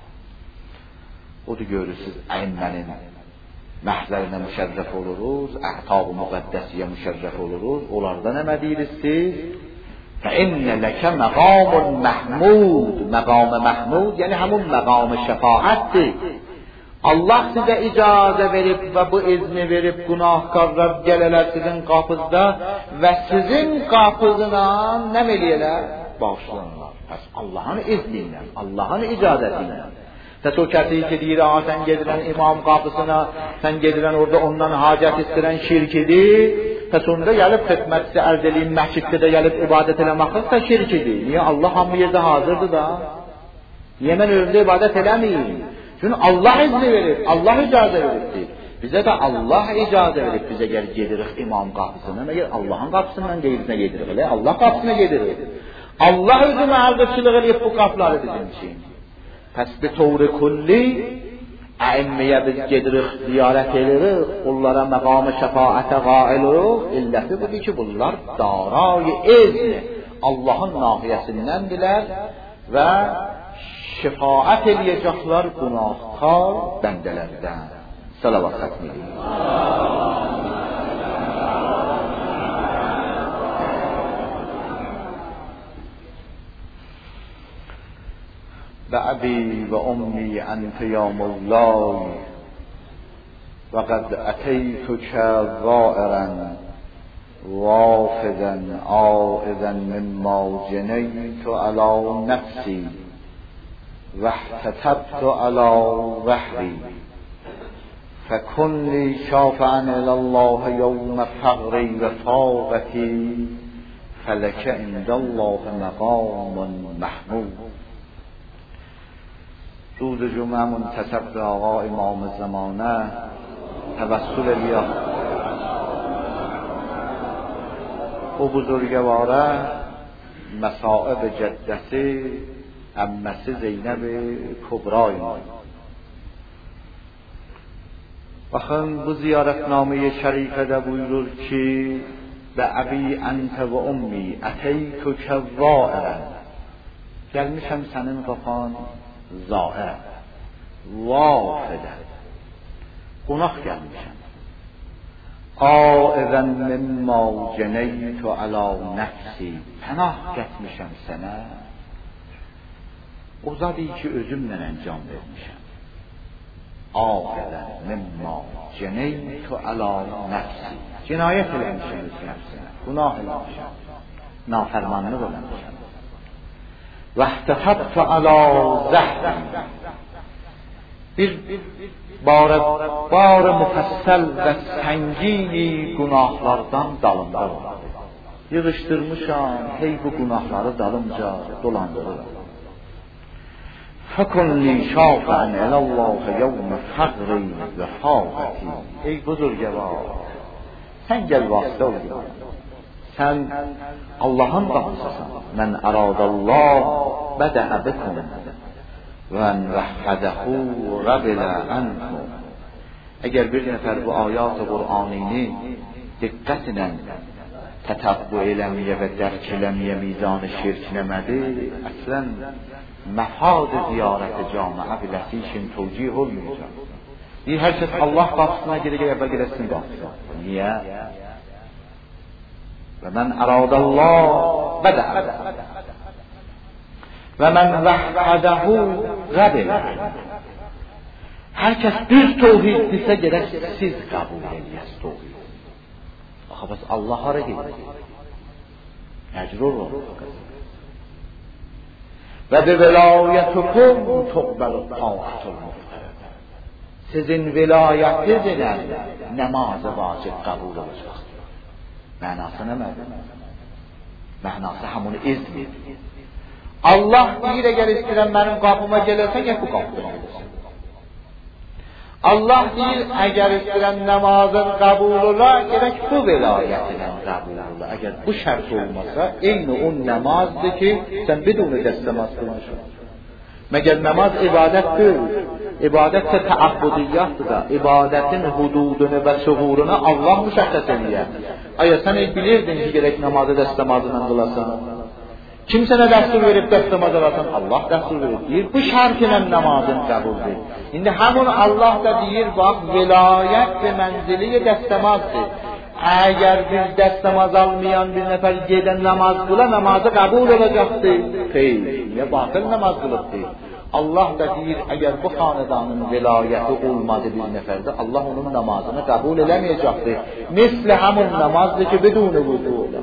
O da görürsüz əymənin məhzərinə müşərrəf oluruz, əhtab-ı müqəddəsiyə müşərrəf oluruz. Onlardan nə deyirsiniz? فَإِنَّ لَكَ مَقَامٌ مَحْمُودٌ مقام محمود yəni همون مقام şəfaətdir. Allah sizə icazə verib və bu izni verib günahkarlar gələlər sizin qapınızda və sizin qapınızla nə eləyirlər? Bağışlanırlar. Pəs Allahın izni ilə, Allahın icazəti ilə. Pəs o kəsi ki deyir, sən gedirən imam qapısına, sən gedirən orada ondan hacət istirən şirkidir. Pəs onda gəlib xidmətçi ərz eləyim, məsciddə də gəlib ibadət eləməkdir da şirkidir. Niyə? Allah hamı yerdə hazırdır da. Niyə mən özümdə ibadət eləməyim? Çünki Allah izni verir, Allah icazə verir. Bizə də Allah icazə verib, bizə gəl gedirik imam qapısına, məgər Allahın qapısından qeyrisinə gedirik, elə Allah qapısına gedirik. Allah özü məhəldəçilik eləyib bu qapıları bizim için. Pəs bir طور kuli əimməyə biz gedirik, ziyarət edirik, onlara məqam-ı şəfaətə qail oluq. İlləti budur ki, bunlar daray izn Allahın nahiyəsindəndirlər və şəfaət eləyəcəklər günahkar bəndələrdən. Salavat xətmidir. بأبي وأمي أنت يا مولاي وقد أتيتك ظائرا وافدا عائدا مما جنيت على نفسي واحتسبت على ظهري فكن لي شافعا إلى الله يوم فقري وفاقتي فلك عند الله مقام محمود. روز جمعه منتسب به آقا امام زمانه توسل الیا او بزرگواره مصائب جدسی عمسی زینب کبرای ما. bakın bu ziyaretname şerifede buyurur ki ve abi ente ve ummi eteytuke zairen gelmişem senin kafan zair vafeden qonaq gəlmişəm عائذا مما جنیت علی نفسی پناه getmişəm sənə o zad ki özümlə əncam vermişəm. عائذا مما جنیت علی نفسی cinayət eləmişəm öz nəfsinə, günah eləmişəm, nafərmanlıq eləmişəm. Və احتفظت علی زهری bir bار müfəssəl və səngini günahlardan dalımda var. Yığışdırmışam, hey bu günahları dalımca dolandırıram. فَكُنْ لِي شَافِعًا إِلَى اللّٰهِ يَوْمَ فَقْرِي وَحَاجَتِي ey buzurgvar, sen gel vasıta ol. Sen Allah'ın qapısısan. Mən əradəllah bədəə bikum və ən vəhhədəhu rəbilə ənkum. Əgər bir nəfər bu ayat-ı Qur'anini diqqətlə tətəbbü eləməyə və dərk eləməyə mizan-ı şirk nəmədi, əslən məfad ziyarət-i camiə biləsi işin tövcih olmayacaq. Hər kəs Allah qapısına girə gəlsin qapısına. Niyə? Və mən əradəllah bədəə və mən vəhhədəhu rəbilə. Hər kəs düz tövhiddirsə gərək siz qəbul edəsiz tövhid. Axı bəs Allah hara gedir? Məcrur olur. Və bi vilayətukum tuqbalu taatul muftərədə. Sizin vilayətinizlə namazı vacib qəbul olacaq. Mənası nə mədir? Mənası həmun izdir. Allah deyir, əgər istəyirəm mənim qapıma gələrsən, gəl bu qapıdan olursun. Allah deyir, əgər istəyirəm namazın qəbul ola, gərək bu vilayətinlə qəbul ola. Əgər bu şərt olmasa, eyni o namazdır ki, sən bidun dəstəmaz qılmışsın. Məgər namaz ibadət deyil. İbadət də təabbudiyyatdır da. İbadətin hududunu və şuurunu Allah müşəxəs edir. Aya sən bilirdin ki, gərək namazı dəstəmazla qılasan. Kim sənə dəstur verib dəstəmaz alasan? Allah dəstur verib. Deyir, bu şərt ilə namazın qəbuldur. İndi həmun Allah da deyir, bax, vilayət və mənziliyə dəstəmazdır. Əgər bir dəstəmaz almayan bir nəfər gedən namaz qıla, namazı qəbul olacaqdır. Xeyr, ya batıl namaz qılıbdır. Allah da deyir, əgər bu xanedanın vilayəti olmadı bir nəfərdə, Allah onun namazını qəbul eləməyəcəkdir. Misli həmun namazdır ki, biduni vudu olar.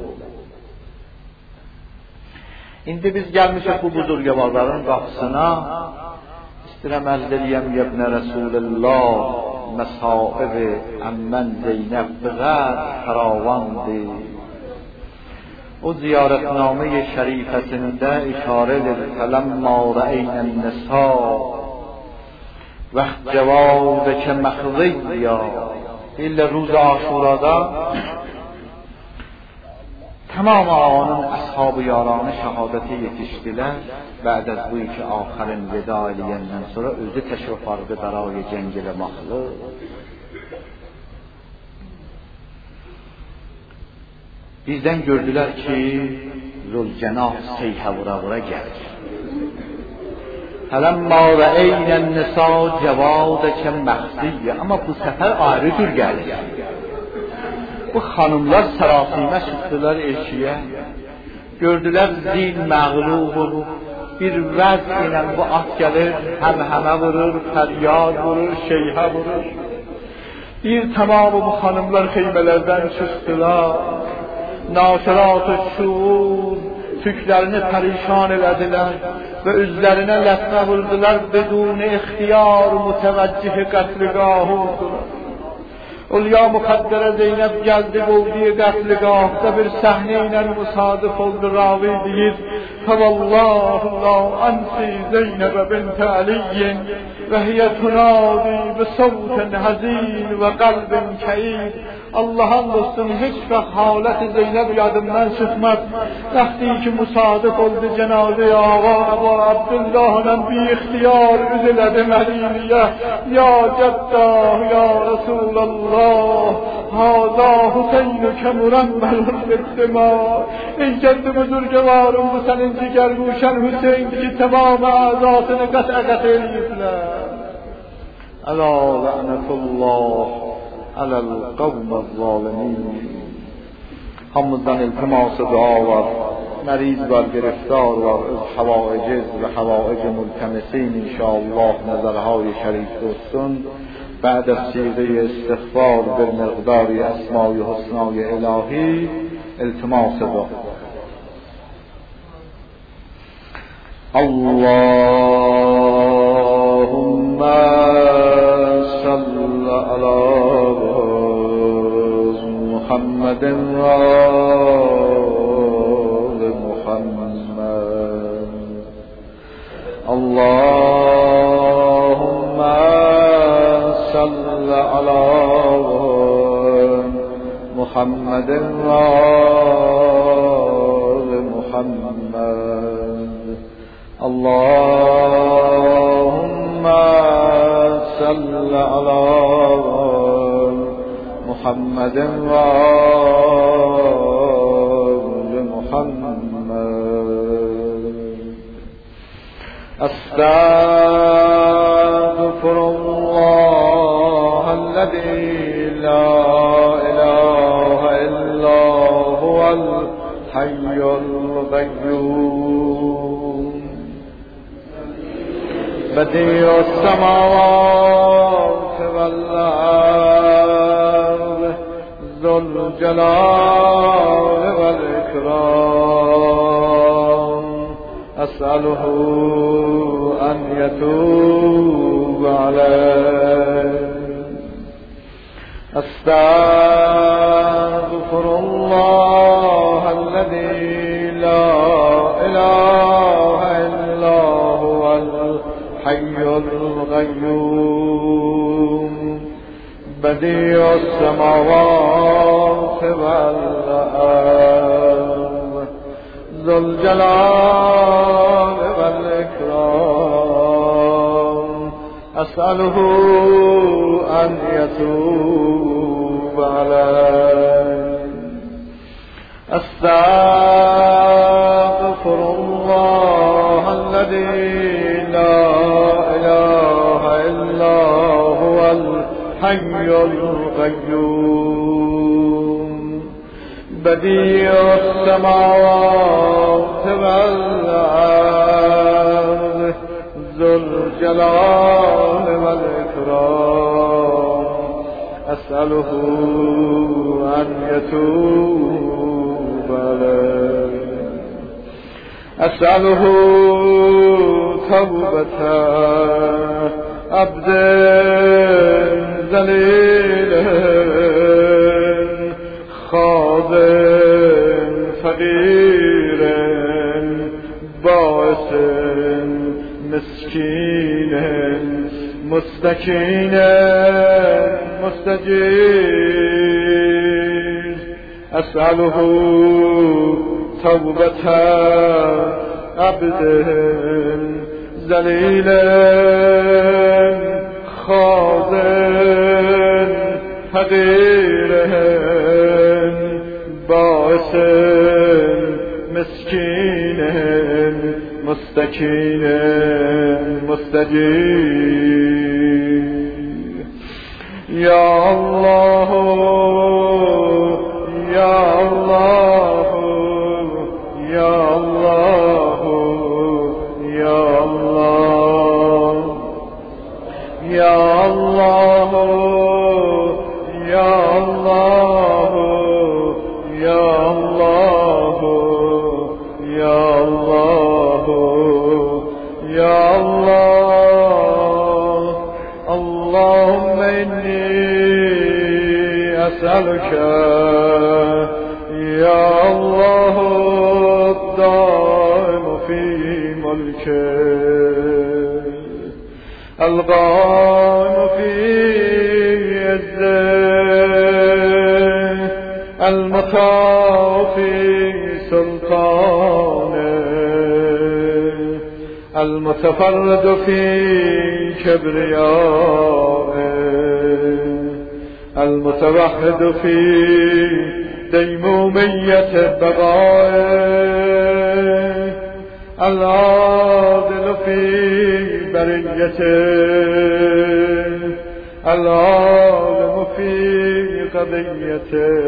İndi biz gəlmişik bu buzurgəvarların qapısına. İstəyirəm ərz eləyəm yəbnə Rəsulullah məsaib-i əmmən Zeynəb bəğət fəravandır. O ziyarətnamə-i şərifəsində işarə edir. Fələmmə rəeynən nəsa vəxt cəvadəkə məxziyyə. İllə ruz Aşurada tamam ağanın əshab-ı yaranı şəhadətə yetişdilər. Bə'd az bu ki axirən veda eləyəndən sonra özü təşrif vardı bəraya cəng eləməklə. Bizdən gördülər ki, Zülcənah seyhə vura gəlir. Fələmmə rəeynən nisa cəvadəkə məxziyyə. Amma bu səfər ayrı cür gəlir. Bu xanımlar sərasimə çıxdılar eşiyə. Gördülər zil məğlub olur. Bir vəz ilə bu at gəlir, həmhəmə vurur, fəryad vurur, şeyhə vurur. Bir tamamı bu xanımlar xeymələrdən çıxdılar. Naşirat-ı şuur tüklərini pərişan elədilər və üzlərinə ləfnə vurdular. Bedun-i ixtiyar mütəvəccih qətligah oldular. Ulya Muqaddərə Zeynəb gəldi qovdiyi qətligahda bir səhnə ilə müsadif oldu. Ravi deyir, Fəvallahu la ansi Zeynəbə bintə Aliyyin və hiyə tunadi bi savtin həzin və qalbin kəyid. Allah'ın dostum hiç vaxt halət-i Zeynəb yadımdan çıxmaz. Vaxtı ki müsadif oldu Cenab-ı Ağa Əbu Abdullah'la bir ixtiyar üzülədi Mədiniyə. Ya Cəddah, ya Resulallah, Hâzâ Hüseynü-ke murəmməlun bittimâ. Ey kendi buzurgevarım, bu senin ciger guşen Hüseyin ki tamamı azatını qətə eləyiblər. Əlâ lənətullah علی القوم الظالمین. حمدن التماس دعا و مریض و گرفتار و حوائج و حوائج ملتمسین انشاءالله نظرهای شریف دوستان بعد از صیغه استغفار به مقدار اسمای حسنای الهی التماس دعا. اللهم صل علی محمد و آل محمد. اللهم صل علی محمد و آل محمد. اللهم صل علی محمد و آل محمد. استغفر الله الذي لا اله الا هو الحي القيوم بديع السماوات والأرض ذو الجلال والإكرام أسأله أن يتوب عليه. أستغفر الله الذي لا إله إلا هو الحي القيوم بديع السماوات والأرض ذو الجلال والإكرام أسأله أن يتوب عليه. أستغفر الله الذي لا إله إلا هو الحي القيوم بديع السماوات والأرض ذو الجلال والإكرام أسأله أن يتوب عليه. أسأله توبة عبد ذليل خاضع فقير باعث مسكين مستكين مستجير أسأله توبة عبد ذليل خاضع فقير باعث مسكين مستكين مستجير. يا الله يا الله يا الله يا الله يا الله يا الله يا الله يا الله يا الله. اللهم إني أسألك يا الله الدائم في ملكه القائم في عزه المطاع في سلطانه المتفرد في كبريائه المتوحد في ديمومية بقائه العادل في بريته العالم في قضيته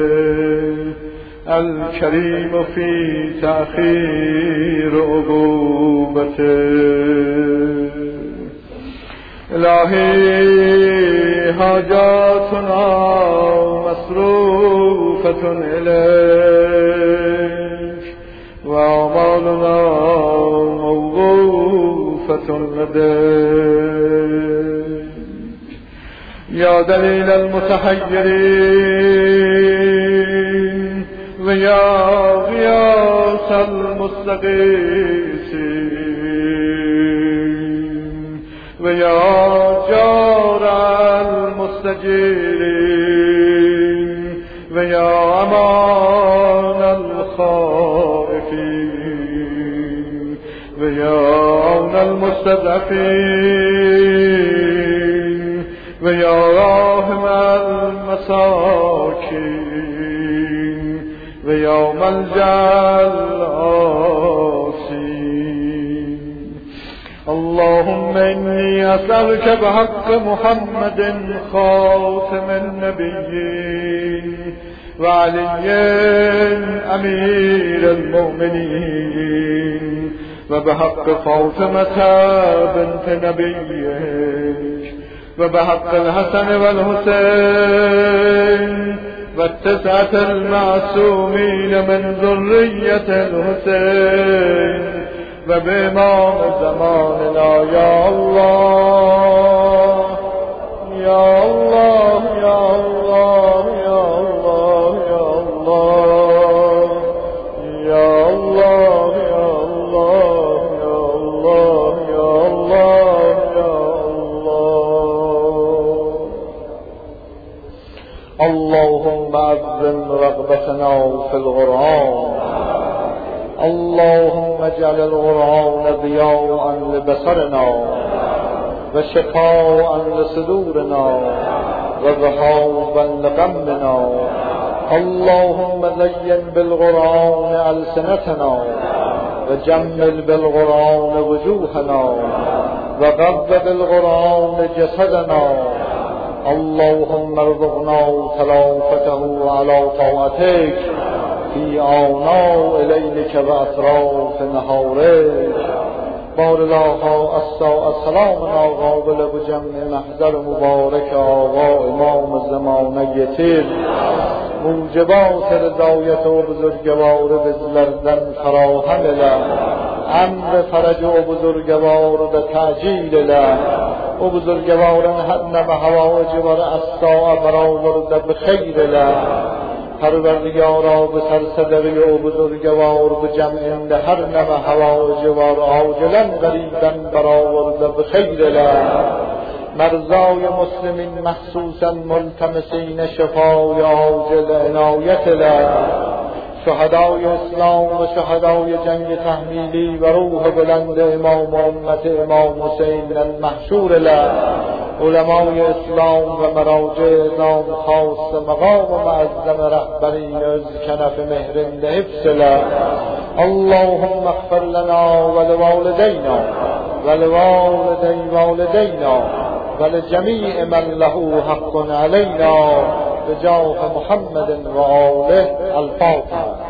الكريم في تأخير عقوبته إلهي حاجاتنا مصروفة إليك وأعمالنا موقوفة لديك يا دليل المتحيرين ويا غياث المستغيثين ويا جار المستجيرين ويا أمان الخائفين ويا عون المستضعفين ويا راحم المساكين ويا ملجأ العاصين اللهم إني أسألك بحق محمد خاتم النبيين وعلي أمير المؤمنين وبحق فاطمة بنت نبيك وبحق الحسن والحسين والتسعة المعصومين من ذرية الحسين وبإمام زماننا يا الله يا الله يا الله يا الله يا الله يا الله يا الله يا الله يا الله اللهم أعظم رغبتنا في القرآن اللهم اجعل القرآن ضياء لبصرنا وشفاء لصدورنا وذهابا لغمنا اللهم زين بالقرآن ألسنتنا وجمل بالقرآن وجوهنا وقوّ بالقرآن جسدنا اللهم ارزقنا تلاوته على طاعتك في آناء ليلك وأطراف نهارك بار الله السلامنا قابل بجمع محضر مبارک آقا امام زمانه تیر موجبات رضایت و بزرگوار بزلردن فراهم له امر فرج و بزرگوار به تعجیل له و بزرگوارن هدنم حواج بر استاء برآورده بخیر له پروردگارا به سرصدقی و بزرگوار به جمع هر نم حواج وار عاجلا غریبا برآورده بخیر له مرضای مسلمین مخصوصا ملتمسین شفای عاجل عنایت له شهدای اسلام و شهدای جنگ تحمیلی و روح بلند امام امت امام حسین المحشور له علمای اسلام و مراجع نام خاص مقام معظم رهبرین از کنف مهرند حفظ له اللهم اغفر لنا ولوالدینا ولوالدی والدینا ولجمیع من له حق علینا بجاه محمد و آله الفاتحه.